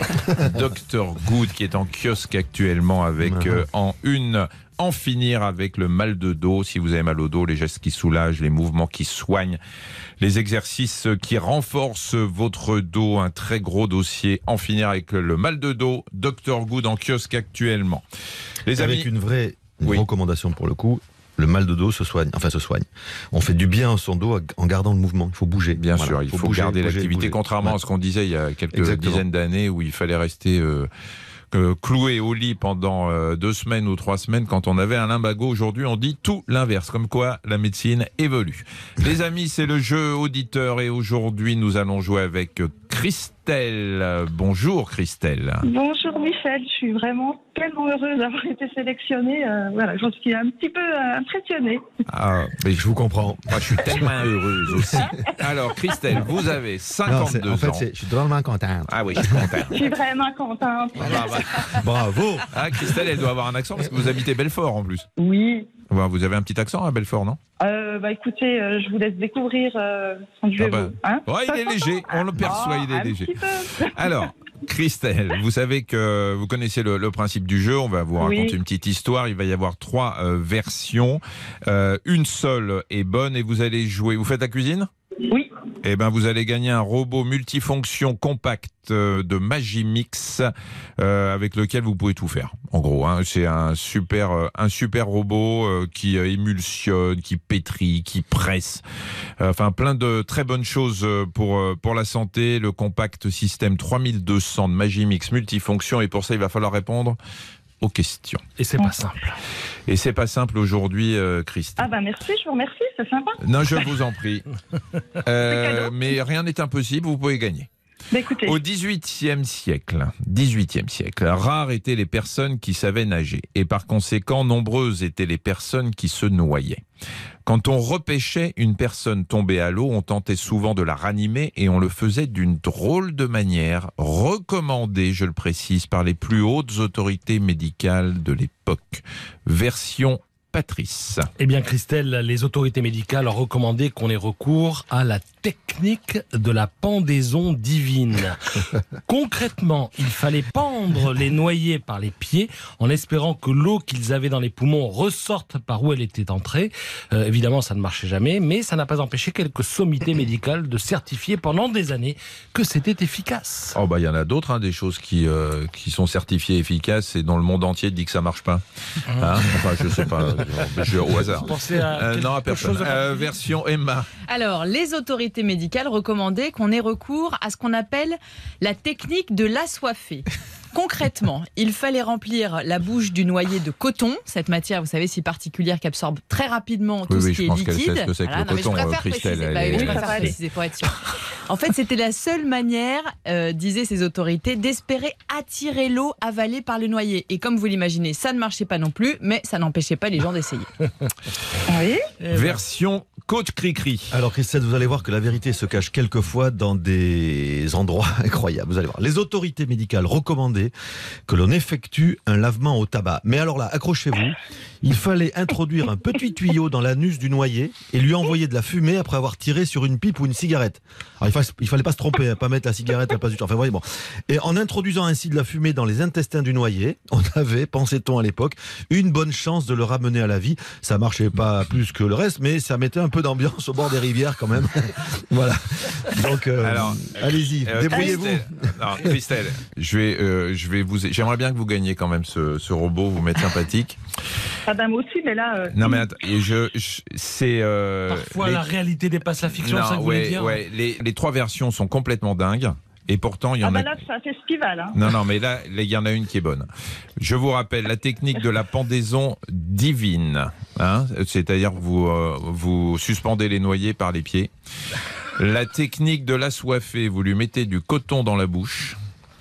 docteur Good, qui est en kiosque actuellement avec euh, en une... En finir avec le mal de dos. Si vous avez mal au dos, les gestes qui soulagent, les mouvements qui soignent, les exercices qui renforcent votre dos, un très gros dossier. En finir avec le mal de dos, docteur Good en kiosque actuellement. Les avec amis, une vraie une oui. recommandation pour le coup. Le mal de dos se soigne, enfin se soigne. On fait du bien à son dos en gardant le mouvement. Il faut bouger. Bien voilà. sûr, il faut, faut bouger, garder bouger, l'activité, bouger. contrairement ouais. à ce qu'on disait il y a quelques Exactement. dizaines d'années où il fallait rester euh, euh, cloué au lit pendant euh, deux semaines ou trois semaines quand on avait un lumbago. Aujourd'hui, on dit tout l'inverse, comme quoi la médecine évolue. Les amis, c'est le jeu auditeur et aujourd'hui, nous allons jouer avec Christelle. Bonjour Christelle. Bonjour Michel, je suis vraiment tellement heureuse d'avoir été sélectionnée. Euh, voilà, j'en suis un petit peu euh, impressionnée. Ah, mais je vous comprends. Moi, je suis tellement heureuse aussi. Alors Christelle, vous avez cinquante-deux non, en fait, ans. je suis drôlement contente. Ah oui, je suis contente. Je suis vraiment contente. Ah, bah, bravo. Ah, Christelle, elle doit avoir un accent parce que vous habitez Belfort en plus. Oui. Bon, vous avez un petit accent à Belfort, non? Euh, bah écoutez, euh, je vous laisse découvrir euh, quand je vais ah bah. vous. Hein ouais, il est léger, on le perçoit, oh, il est un léger. petit peu. Alors, Christelle, vous savez que vous connaissez le, le principe du jeu. On va vous raconter oui. une petite histoire. Il va y avoir trois euh, versions. Euh, une seule est bonne et vous allez jouer. Vous faites la cuisine ? Oui. Eh ben, vous allez gagner un robot multifonction compact euh, de Magimix euh, avec lequel vous pouvez tout faire. En gros, hein, c'est un super, euh, un super robot euh, qui euh, émulsionne, qui pétrit, qui presse. Euh, enfin, plein de très bonnes choses pour euh, pour la santé. Le compact système trois mille deux cents de Magimix multifonction. Et pour ça, il va falloir répondre aux questions. Et c'est pas simple. Et c'est pas simple aujourd'hui, euh, Christelle. Ah bah merci, je vous remercie, c'est sympa. Non, je vous en prie. Euh, mais rien n'est impossible, vous pouvez gagner. Bah, écoutez. Au dix-huitième siècle, dix-huitième siècle, rares étaient les personnes qui savaient nager et par conséquent, nombreuses étaient les personnes qui se noyaient. Quand on repêchait une personne tombée à l'eau, on tentait souvent de la ranimer et on le faisait d'une drôle de manière, recommandée, je le précise, par les plus hautes autorités médicales de l'époque. Version Patrice. Eh bien, Christelle, les autorités médicales ont recommandé qu'on ait recours à la technique de la pendaison divine. Concrètement, il fallait pendre les noyés par les pieds en espérant que l'eau qu'ils avaient dans les poumons ressorte par où elle était entrée. Euh, évidemment, ça ne marchait jamais, mais ça n'a pas empêché quelques sommités médicales de certifier pendant des années que c'était efficace. Oh bah il y en a d'autres, hein, des choses qui euh, qui sont certifiées efficaces et dans le monde entier dit que ça marche pas. Hein, enfin, je sais pas. Je, au hasard. Vous pensez à euh, non, à personne. Euh, version Emma. Alors, les autorités médicales recommandaient qu'on ait recours à ce qu'on appelle la technique de l'assoiffé. concrètement, il fallait remplir la bouche du noyer de coton, cette matière, vous savez, si particulière qui absorbe très rapidement tout oui, ce oui, qui je est pense liquide. qu'elle sait ce que c'est que Voilà, le non, mais coton, je préfère Christelle. préciser, bah, Elle oui, je est- préfère préciser pour être sûr. En fait, c'était la seule manière, euh, disaient ces autorités, d'espérer attirer l'eau avalée par le noyer. Et comme vous l'imaginez, ça ne marchait pas non plus, mais ça n'empêchait pas les gens d'essayer. Oui. Version coach Cricri. Alors Christelle, vous allez voir que la vérité se cache quelquefois dans des endroits incroyables. Vous allez voir. Les autorités médicales recommandaient que l'on effectue un lavement au tabac. Mais alors là, accrochez-vous, il fallait introduire un petit tuyau dans l'anus du noyer et lui envoyer de la fumée après avoir tiré sur une pipe ou une cigarette. Alors il fallait, il fallait pas se tromper, hein, pas mettre la cigarette à la place du temps. Enfin, voyez, bon. Et en introduisant ainsi de la fumée dans les intestins du noyer, on avait, pensait-on à l'époque, une bonne chance de le ramener à la vie. Ça marchait pas plus que le reste, mais ça mettait un peu d'ambiance au bord des rivières quand même. Voilà. Donc, euh, Alors, allez-y, euh, débrouillez-vous. Christelle, non, Christelle, je vais, euh, je vais vous. J'aimerais bien que vous gagniez quand même ce, ce robot, vous mettre sympathique. Ah ben moi aussi, mais là... euh, Non mais attends, et je, je- c'est. euh, Parfois, les- la réalité dépasse la fiction, Non, c'est ça que vous ouais, voulez dire ouais, les, les trois versions sont complètement dingues. Et pourtant, il y Ah en ben a. là, c'est un festival. Hein. Non, non, mais là, là, il y en a une qui est bonne. Je vous rappelle la technique de la pendaison divine. Hein, c'est-à-dire que vous, euh, vous suspendez les noyers par les pieds. La technique de l'assoiffé, vous lui mettez du coton dans la bouche.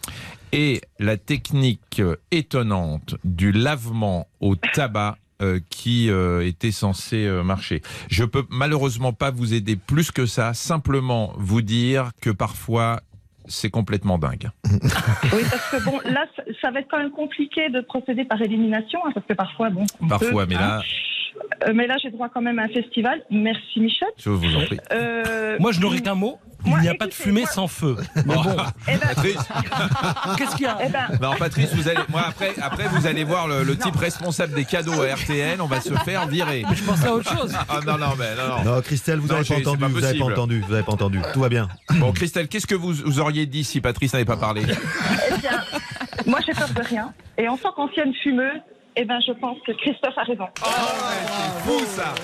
Et la technique étonnante du lavement au tabac euh, qui euh, était censé euh, marcher. Je peux malheureusement pas vous aider plus que ça, simplement vous dire que parfois c'est complètement dingue. Oui, parce que bon, là, ça, ça va être quand même compliqué de procéder par élimination, hein, parce que parfois, bon... on Parfois, peut, mais hein. là, Euh, mais là, j'ai droit quand même à un festival. Merci Michel. je vous en prie. Euh, Moi, je n'aurai qu'un mot. Il Moi, n'y a pas de écoutez, fumée moi- sans feu. Mais bon, Eh ben, Patrice, qu'est-ce qu'il y a eh ben, non, Patrice, vous allez, moi après, après vous allez voir le, le type responsable des cadeaux à R T L, on va se faire virer. Je pensais à autre chose. Ah non, non, mais non, non. Non, Christelle, vous Non, n'avez pas j'ai- c'est entendu, pas vous n'avez pas possible. entendu, vous n'avez pas entendu. Tout va bien. Bon, Christelle, qu'est-ce que vous, vous auriez dit si Patrice n'avait pas parlé? eh bien, moi, j'ai peur de rien. Et en tant qu'ancienne fumeuse, eh ben, je pense que Christophe a raison. Oh, mais c'est fou ça!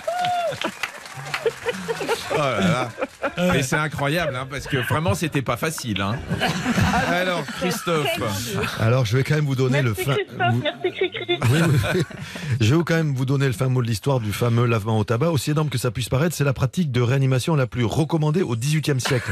Oh là là. Mais c'est incroyable, hein, parce que vraiment, c'était pas facile. Hein. Alors, Christophe. Alors, je vais quand même vous donner Merci le fin. Christophe, vous- merci Cricri. Oui, oui. Je vais quand même vous donner le fin mot de l'histoire du fameux lavement au tabac. Aussi énorme que ça puisse paraître, c'est la pratique de réanimation la plus recommandée au dix-huitième siècle.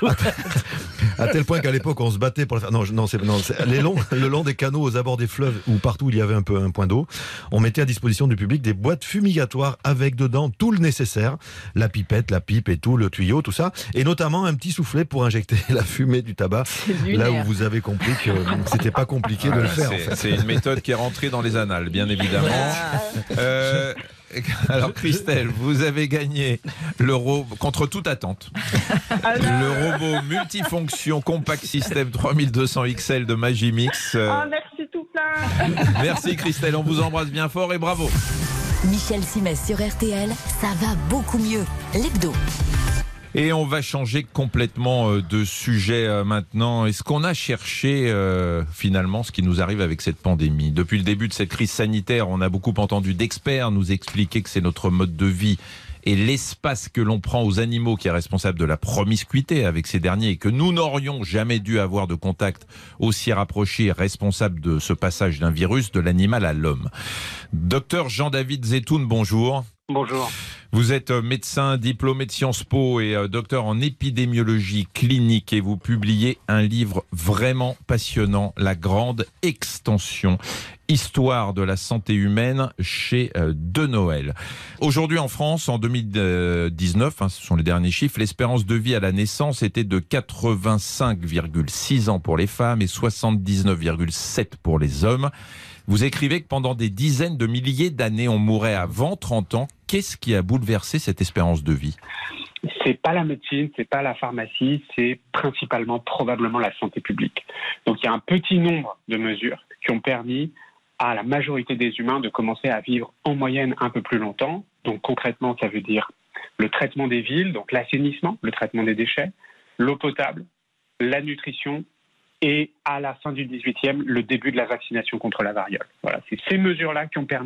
À tel point qu'à l'époque, on se battait pour la faire. Non, je- non, c'est, non, c'est les longs, le long des canaux, aux abords des fleuves ou partout où il y avait un peu un point d'eau, on mettait à disposition du public des boîtes fumigatoires avec dedans tout le nécessaire, la pipette, la pipe et tout, le tuyau, tout ça, et notamment un petit soufflet pour injecter la fumée du tabac. Là où vous avez compris que c'était pas compliqué de le Voilà, faire. c'est, en fait. c'est une méthode qui est rentrée dans les annales, bien évidemment. Euh, alors, Christelle, vous avez gagné le robot, contre toute attente, le robot multifonction Compact System trois mille deux cents X L de Magimix. Euh, Ah, merci tout plein. merci Christelle, on vous embrasse bien fort et bravo. Michel Simès sur R T L, ça va beaucoup mieux. L'hebdo. Et on va changer complètement euh, de sujet euh, maintenant. Est-ce qu'on a cherché euh, finalement ce qui nous arrive avec cette pandémie? Depuis le début de cette crise sanitaire, on a beaucoup entendu d'experts nous expliquer que c'est notre mode de vie et l'espace que l'on prend aux animaux qui est responsable de la promiscuité avec ces derniers et que nous n'aurions jamais dû avoir de contact aussi rapproché responsable de ce passage d'un virus de l'animal à l'homme. Docteur Jean-David Zetoun, bonjour. Bonjour. Vous êtes médecin diplômé de Sciences Po et docteur en épidémiologie clinique et vous publiez un livre vraiment passionnant, La Grande Extension, Histoire de la santé humaine chez De Noël. Aujourd'hui en France, en deux mille dix-neuf, hein, ce sont les derniers chiffres, l'espérance de vie à la naissance était de quatre-vingt-cinq virgule six ans pour les femmes et soixante-dix-neuf virgule sept pour les hommes. Vous écrivez que pendant des dizaines de milliers d'années, on mourait avant trente ans. Qu'est-ce qui a bouleversé cette espérance de vie? C'est pas la médecine, c'est pas la pharmacie, c'est principalement probablement la santé publique. Donc il y a un petit nombre de mesures qui ont permis à la majorité des humains de commencer à vivre en moyenne un peu plus longtemps. Donc concrètement, ça veut dire le traitement des villes, donc l'assainissement, le traitement des déchets, l'eau potable, la nutrition et à la fin du dix-huitième, le début de la vaccination contre la variole. Voilà, c'est ces mesures-là qui ont permis que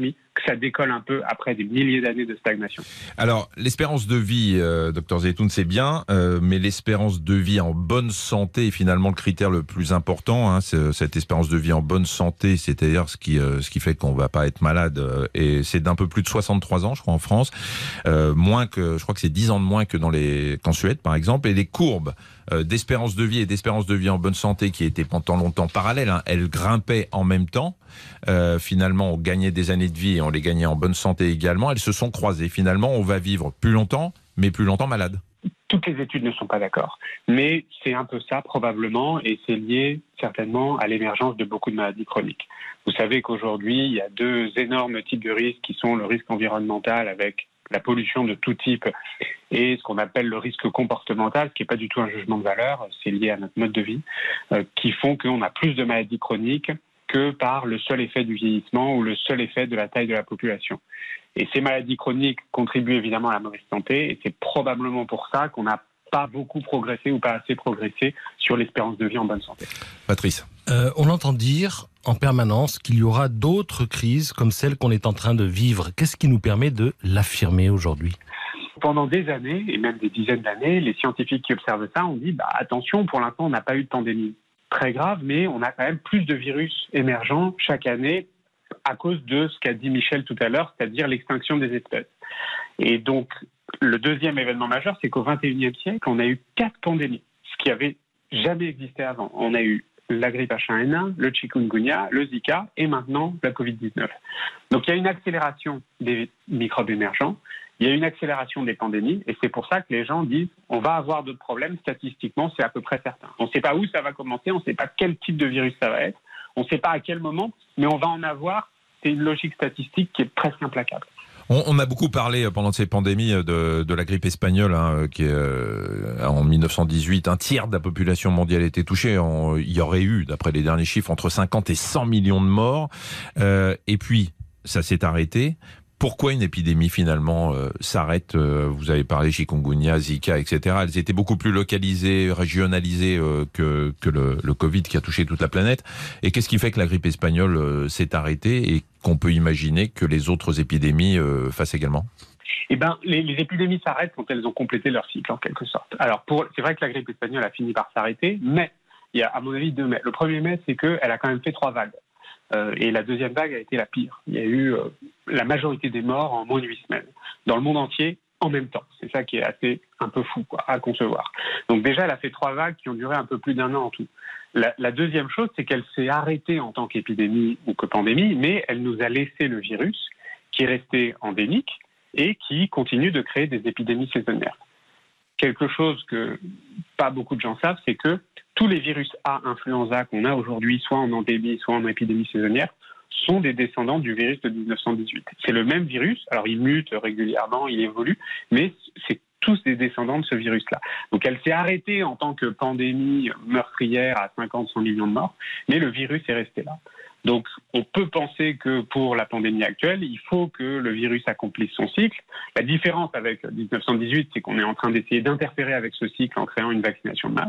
ça décolle un peu après des milliers d'années de stagnation. Alors, l'espérance de vie, euh, docteur Zeytoun, c'est bien, euh, mais l'espérance de vie en bonne santé est finalement le critère le plus important. Hein, c'est, cette espérance de vie en bonne santé, c'est-à-dire ce qui, euh, ce qui fait qu'on va pas être malade, euh, et c'est d'un peu plus de soixante-trois ans, je crois, en France, euh, moins que, je crois que c'est dix ans de moins que dans les, qu'en Suède, par exemple, et les courbes euh, d'espérance de vie et d'espérance de vie en bonne santé qui étaient pendant longtemps parallèles, hein, elles grimpaient en même temps. Euh, finalement, on gagnait des années de vie et on les gagnait en bonne santé également. Elles se sont croisées. Finalement, on va vivre plus longtemps, mais plus longtemps malade. Toutes les études ne sont pas d'accord. Mais c'est un peu ça, probablement, et c'est lié certainement à l'émergence de beaucoup de maladies chroniques. Vous savez qu'aujourd'hui, il y a deux énormes types de risques qui sont le risque environnemental avec la pollution de tout type et ce qu'on appelle le risque comportemental, ce qui n'est pas du tout un jugement de valeur, c'est lié à notre mode de vie, euh, qui font qu'on a plus de maladies chroniques que par le seul effet du vieillissement ou le seul effet de la taille de la population. Et ces maladies chroniques contribuent évidemment à la mauvaise santé, et c'est probablement pour ça qu'on n'a pas beaucoup progressé ou pas assez progressé sur l'espérance de vie en bonne santé. Patrice. Euh, on entend dire en permanence qu'il y aura d'autres crises comme celle qu'on est en train de vivre. Qu'est-ce qui nous permet de l'affirmer aujourd'hui ? Pendant des années, et même des dizaines d'années, les scientifiques qui observent ça ont dit bah, « attention, pour l'instant, on n'a pas eu de pandémie très grave, mais on a quand même plus de virus émergents chaque année à cause de ce qu'a dit Michel tout à l'heure, c'est-à-dire l'extinction des espèces. » Et donc, le deuxième événement majeur, c'est qu'au vingt et unième siècle, on a eu quatre pandémies, ce qui avait jamais existé avant. On a eu la grippe H un N un, le chikungunya, le Zika et maintenant la covid dix-neuf. Donc il y a une accélération des microbes émergents, il y a une accélération des pandémies et c'est pour ça que les gens disent on va avoir d'autres problèmes, statistiquement c'est à peu près certain. On ne sait pas où ça va commencer, on ne sait pas quel type de virus ça va être, on ne sait pas à quel moment, mais on va en avoir, c'est une logique statistique qui est presque implacable. On, on a beaucoup parlé pendant ces pandémies de, de la grippe espagnole, hein, qui est euh, en mille neuf cent dix-huit, un tiers de la population mondiale a été touchée. On, il y aurait eu, d'après les derniers chiffres, entre cinquante et cent millions de morts. Euh, et puis, ça s'est arrêté. Pourquoi une épidémie finalement euh, s'arrête euh, Vous avez parlé chikungunya, Zika, et cetera. Elles étaient beaucoup plus localisées, régionalisées euh, que, que le, le Covid qui a touché toute la planète. Et qu'est-ce qui fait que la grippe espagnole euh, s'est arrêtée et qu'on peut imaginer que les autres épidémies euh, fassent également ? Eh ben, les, les épidémies s'arrêtent quand elles ont complété leur cycle, en quelque sorte. Alors, pour, c'est vrai que la grippe espagnole a fini par s'arrêter, mais il y a, à mon avis, deux mais. Le premier mais, c'est qu'elle a quand même fait trois vagues. Euh, et la deuxième vague a été la pire. Il y a eu euh, la majorité des morts en moins de huit semaines, dans le monde entier, en même temps. C'est ça qui est assez un peu fou quoi, à concevoir. Donc déjà, elle a fait trois vagues qui ont duré un peu plus d'un an en tout. La, la deuxième chose, c'est qu'elle s'est arrêtée en tant qu'épidémie ou que pandémie, mais elle nous a laissé le virus qui est resté endémique et qui continue de créer des épidémies saisonnières. Quelque chose que pas beaucoup de gens savent, c'est que tous les virus A influenza qu'on a aujourd'hui, soit en endémie, soit en épidémie saisonnière, sont des descendants du virus de dix-neuf cent dix-huit. C'est le même virus, alors il mute régulièrement, il évolue, mais c'est tous des descendants de ce virus-là. Donc elle s'est arrêtée en tant que pandémie meurtrière à cinquante à cent millions de morts, mais le virus est resté là. Donc on peut penser que pour la pandémie actuelle, il faut que le virus accomplisse son cycle. La différence avec dix-neuf cent dix-huit, c'est qu'on est en train d'essayer d'interférer avec ce cycle en créant une vaccination de masse.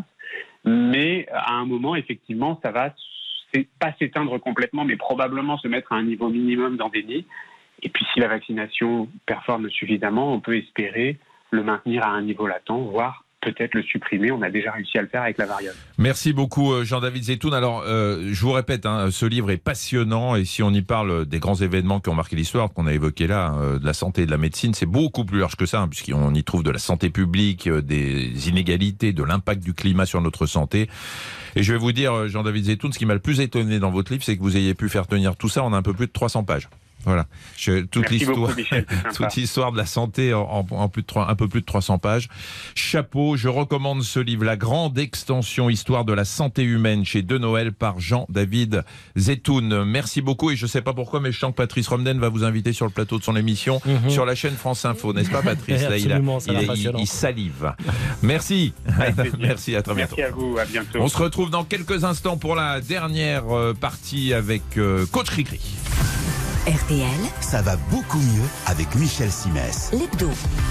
Mais à un moment, effectivement, ça va c'est pas s'éteindre complètement, mais probablement se mettre à un niveau minimum d'endémie. Et puis si la vaccination performe suffisamment, on peut espérer le maintenir à un niveau latent, voire peut-être le supprimer. On a déjà réussi à le faire avec la variole. Merci beaucoup Jean-David Zeytoun. Alors, euh, je vous répète, hein, ce livre est passionnant et si on y parle des grands événements qui ont marqué l'histoire, qu'on a évoqué là, euh, de la santé et de la médecine, c'est beaucoup plus large que ça, hein, puisqu'on y trouve de la santé publique, euh, des inégalités, de l'impact du climat sur notre santé. Et je vais vous dire, Jean-David Zeytoun, ce qui m'a le plus étonné dans votre livre, c'est que vous ayez pu faire tenir tout ça en un peu plus de trois cents pages. Voilà, Je, toute l'histoire, toute l'histoire de la santé en, en, en plus de trois, un peu plus de trois cents pages. Chapeau, je recommande ce livre, La Grande Extension, Histoire de la santé humaine, chez De Noël par Jean-David Zeytoun. Merci beaucoup et je sais pas pourquoi, mais je sens que Patrice Romden va vous inviter sur le plateau de son émission mm-hmm. sur la chaîne France Info, n'est-ce pas Patrice? Là, il, a, il, il, il salive. Merci, merci, à très bientôt. Merci à vous, à bientôt. On se retrouve dans quelques instants pour la dernière partie avec Coach Cricri. R T L, ça va beaucoup mieux avec Michel Simès. L'hebdo.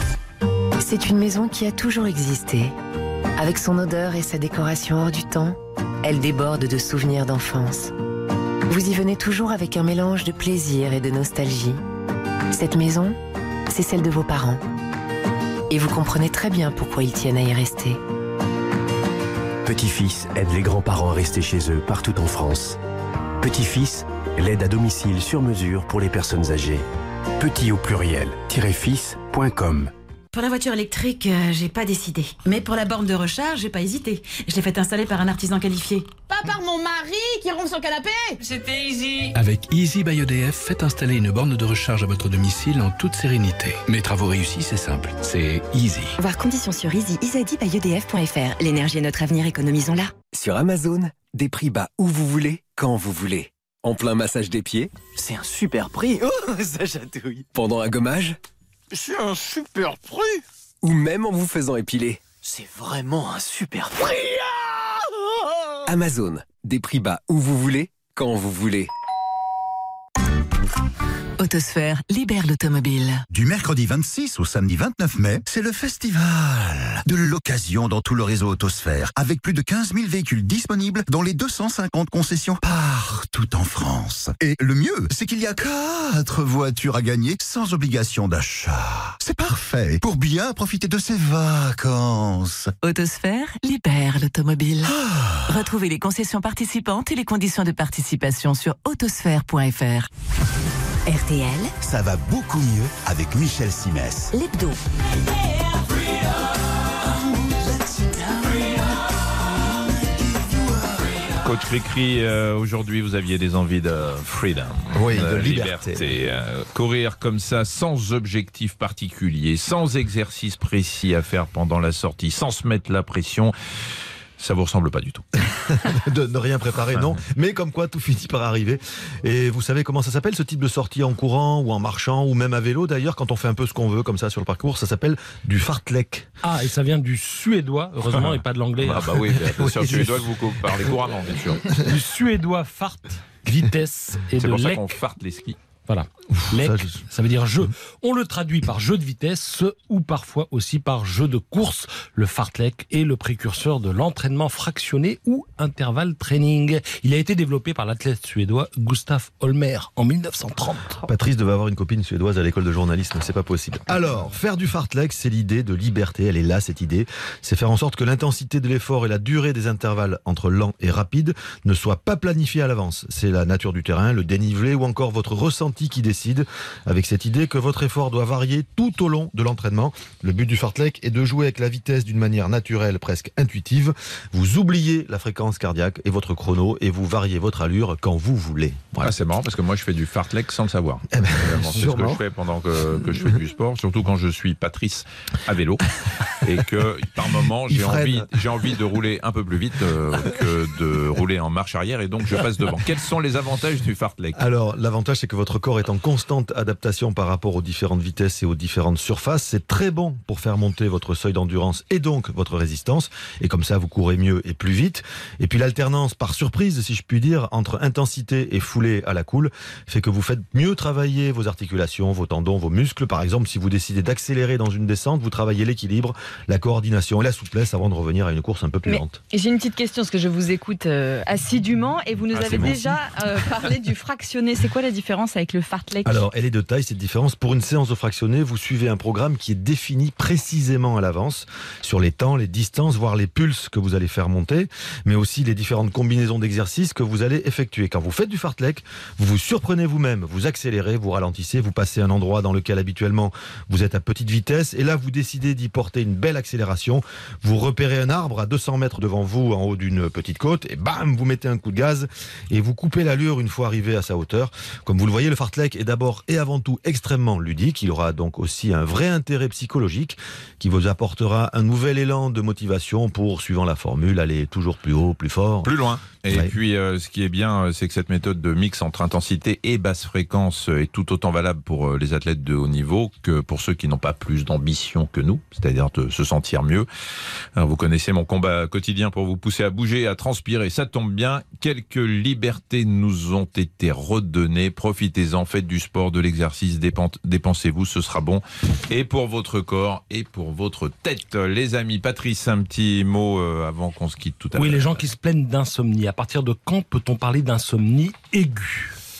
C'est une maison qui a toujours existé. Avec son odeur et sa décoration hors du temps, elle déborde de souvenirs d'enfance. Vous y venez toujours avec un mélange de plaisir et de nostalgie. Cette maison, c'est celle de vos parents. Et vous comprenez très bien pourquoi ils tiennent à y rester. Petit-fils aide les grands-parents à rester chez eux partout en France. Petit-fils, l'aide à domicile sur mesure pour les personnes âgées. Petit au pluriel, fils point com. Pour la voiture électrique, euh, j'ai pas décidé. Mais pour la borne de recharge, j'ai pas hésité. Je l'ai fait installer par un artisan qualifié. Pas par mon mari qui ronfle sur le canapé. C'était easy. Avec Easy by E D F, faites installer une borne de recharge à votre domicile en toute sérénité. Mes travaux réussis, c'est simple. C'est easy. Voir conditions sur easy easy by E D F point F R. L'énergie est notre avenir, économisons-la. Sur Amazon, des prix bas où vous voulez, quand vous voulez. En plein massage des pieds, c'est un super prix. Oh, ça chatouille. Pendant un gommage, c'est un super prix. Ou même en vous faisant épiler. C'est vraiment un super prix. Amazon, des prix bas où vous voulez, quand vous voulez. Autosphère libère l'automobile. Du mercredi vingt-six au samedi vingt-neuf mai, c'est le festival de l'occasion dans tout le réseau Autosphère, avec plus de quinze mille véhicules disponibles dans les deux cent cinquante concessions partout en France. Et le mieux, c'est qu'il y a quatre voitures à gagner sans obligation d'achat. C'est parfait pour bien profiter de ses vacances. Autosphère libère l'automobile. Ah. Retrouvez les concessions participantes et les conditions de participation sur autosphère point F R. R T L, ça va beaucoup mieux avec Michel Simès. L'hebdo. Coach Cricri, euh, aujourd'hui vous aviez des envies de freedom, oui, de, de liberté. liberté. Euh, courir comme ça, sans objectif particulier, sans exercice précis à faire pendant la sortie, sans se mettre la pression. Ça vous ressemble pas du tout. de ne rien préparer, non. Mais comme quoi, tout finit par arriver. Et vous savez comment ça s'appelle, ce type de sortie en courant ou en marchant ou même à vélo d'ailleurs, quand on fait un peu ce qu'on veut comme ça sur le parcours, ça s'appelle du fartlek. Ah, et ça vient du suédois, heureusement, et pas de l'anglais. Ah bah oui, c'est un suédois que vous parlez couramment, bien sûr. Du suédois fart, vitesse et c'est de pour ça lek. qu'on farte les skis. Voilà. Lek, ça, je... ça veut dire jeu. On le traduit par jeu de vitesse ou parfois aussi par jeu de course. Le fartlek est le précurseur de l'entraînement fractionné ou intervalle training. Il a été développé par l'athlète suédois Gustaf Holmer en mille neuf cent trente. Patrice devait avoir une copine suédoise à l'école de journalisme, c'est pas possible. Alors, faire du fartlek, c'est l'idée de liberté. Elle est là, cette idée. C'est faire en sorte que l'intensité de l'effort et la durée des intervalles entre lent et rapide ne soient pas planifiés à l'avance. C'est la nature du terrain, le dénivelé ou encore votre ressenti qui décide, avec cette idée que votre effort doit varier tout au long de l'entraînement. Le but du fartlek est de jouer avec la vitesse d'une manière naturelle, presque intuitive. Vous oubliez la fréquence cardiaque et votre chrono et vous variez votre allure quand vous voulez. Voilà. Ah, c'est marrant parce que moi je fais du fartlek sans le savoir. Eh ben, c'est ce que je fais pendant que, que je fais du sport, surtout quand je suis Patrice à vélo et que par moment j'ai envie, j'ai envie de rouler un peu plus vite euh, que de rouler en marche arrière et donc je passe devant. Quels sont les avantages du fartlek ? Alors l'avantage c'est que votre corps est en constante adaptation par rapport aux différentes vitesses et aux différentes surfaces. C'est très bon pour faire monter votre seuil d'endurance et donc votre résistance. Et comme ça, vous courez mieux et plus vite. Et puis l'alternance par surprise, si je puis dire, entre intensité et foulée à la cool, fait que vous faites mieux travailler vos articulations, vos tendons, vos muscles. Par exemple, si vous décidez d'accélérer dans une descente, vous travaillez l'équilibre, la coordination et la souplesse avant de revenir à une course un peu plus Mais lente. J'ai une petite question, parce que je vous écoute euh, assidûment et vous nous ah, avez bon. déjà euh, parlé du fractionné. C'est quoi la différence avec le fartlek ? Alors, elle est de taille, cette différence. Pour une séance de fractionné, vous suivez un programme qui est défini précisément à l'avance sur les temps, les distances, voire les pulses que vous allez faire monter, mais aussi les différentes combinaisons d'exercices que vous allez effectuer. Quand vous faites du fartlek, vous vous surprenez vous-même, vous accélérez, vous ralentissez, vous passez un endroit dans lequel habituellement vous êtes à petite vitesse, et là vous décidez d'y porter une belle accélération. Vous repérez un arbre à deux cents mètres devant vous en haut d'une petite côte, et bam, vous mettez un coup de gaz, et vous coupez l'allure une fois arrivé à sa hauteur. Comme vous le voyez, le fartlek est d'abord et avant tout extrêmement ludique. Il aura donc aussi un vrai intérêt psychologique qui vous apportera un nouvel élan de motivation pour, suivant la formule, aller toujours plus haut, plus fort. Plus loin. Et Ouais. puis, euh, ce qui est bien, c'est que cette méthode de mix entre intensité et basse fréquence est tout autant valable pour euh, les athlètes de haut niveau que pour ceux qui n'ont pas plus d'ambition que nous, c'est-à-dire de se sentir mieux. Alors, vous connaissez mon combat quotidien pour vous pousser à bouger, à transpirer. Ça tombe bien. Quelques libertés nous ont été redonnées. Profitez-en, faites du sport, de l'exercice, dépensez-vous, ce sera bon. Et pour votre corps et pour votre tête. Les amis, Patrice, un petit mot euh, avant qu'on se quitte tout à l'heure. Oui, les gens qui se plaignent d'insomnie. À partir de quand peut-on parler d'insomnie aiguë ?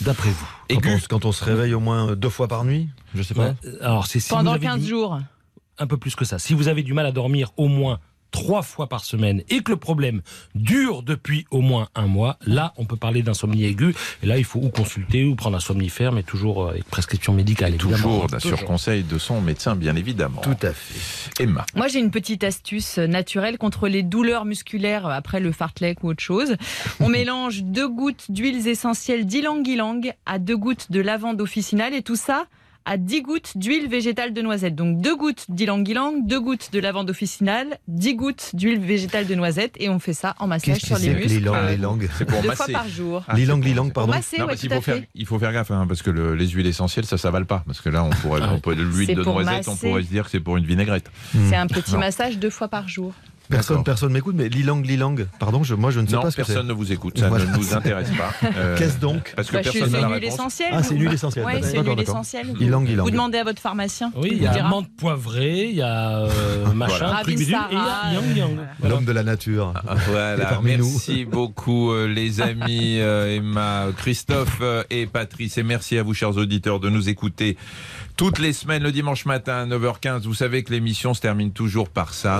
d'après vous? Quand on, quand on se réveille au moins deux fois par nuit, je sais pas. Ouais. Alors, c'est si Pendant vous avez quinze du... jours. Un peu plus que ça. Si vous avez du mal à dormir au moins trois fois par semaine et que le problème dure depuis au moins un mois, là, on peut parler d'insomnie aiguë. Et là, il faut ou consulter ou prendre un somnifère, mais toujours avec prescription médicale, évidemment. Toujours, bien sûr, conseil de son médecin, bien évidemment. Tout à fait. Emma. Moi, j'ai une petite astuce naturelle contre les douleurs musculaires après le fartlek ou autre chose. On mélange deux gouttes d'huiles essentielles d'ylang-ylang à deux gouttes de lavande officinale et tout ça à dix gouttes d'huile végétale de noisette. Donc deux gouttes d'ylang-ylang, deux gouttes de lavande officinale, dix gouttes d'huile végétale de noisette et on fait ça en massage sur les muscles. Les langues, c'est pour deux masser. fois par jour. Ah, les langues, les langues, pardon. Pour masser, non, ouais, parce tout qu'il faut à fait. faire, il faut faire gaffe, hein, parce que le, les huiles essentielles, ça s'avale pas. Parce que là, on pourrait, on peut, l'huile C'est de pour noisette, on masser. pourrait se dire que c'est pour une vinaigrette. C'est un petit Non. massage deux fois par jour. Personne, D'accord. personne m'écoute, mais l'ilang, l'ilang, pardon, je, moi je ne sais Non, pas ce que c'est. personne ne vous écoute, ça Voilà. ne nous intéresse pas. Euh, Qu'est-ce donc? Parce que Bah, personne c'est n'a la une huile réponse. essentielle. Ah, c'est une huile essentielle. Oui, D'accord, c'est une huile d'accord. essentielle. Ilang, ilang. Vous demandez à votre pharmacien. Oui, il vous y a dira. menthe poivrée, il y a euh, machin, Voilà. truc bidule, et il y a Ravinsara, yang yang. Voilà. L'homme de la nature. Ah, Voilà, parmi nous. merci beaucoup euh, les amis euh, Emma, Christophe euh, et Patrice, et merci à vous chers auditeurs de nous écouter toutes les semaines le dimanche matin à neuf heures quinze. Vous savez que l'émission se termine toujours par ça.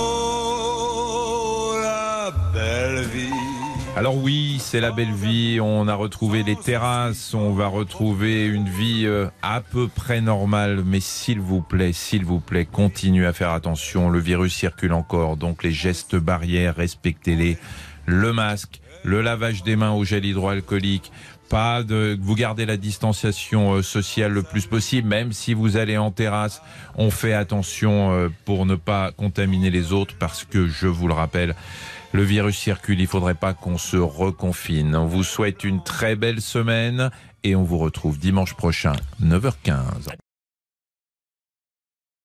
Belle vie. Alors oui, c'est la belle vie, on a retrouvé les terrasses, on va retrouver une vie euh, à peu près normale, mais s'il vous plaît, s'il vous plaît, continuez à faire attention, le virus circule encore, donc les gestes barrières, respectez-les, le masque, le lavage des mains au gel hydroalcoolique, pas de, vous gardez la distanciation euh, sociale le plus possible, même si vous allez en terrasse, on fait attention euh, pour ne pas contaminer les autres, parce que je vous le rappelle, le virus circule, il ne faudrait pas qu'on se reconfine. On vous souhaite une très belle semaine et on vous retrouve dimanche prochain, neuf heures quinze.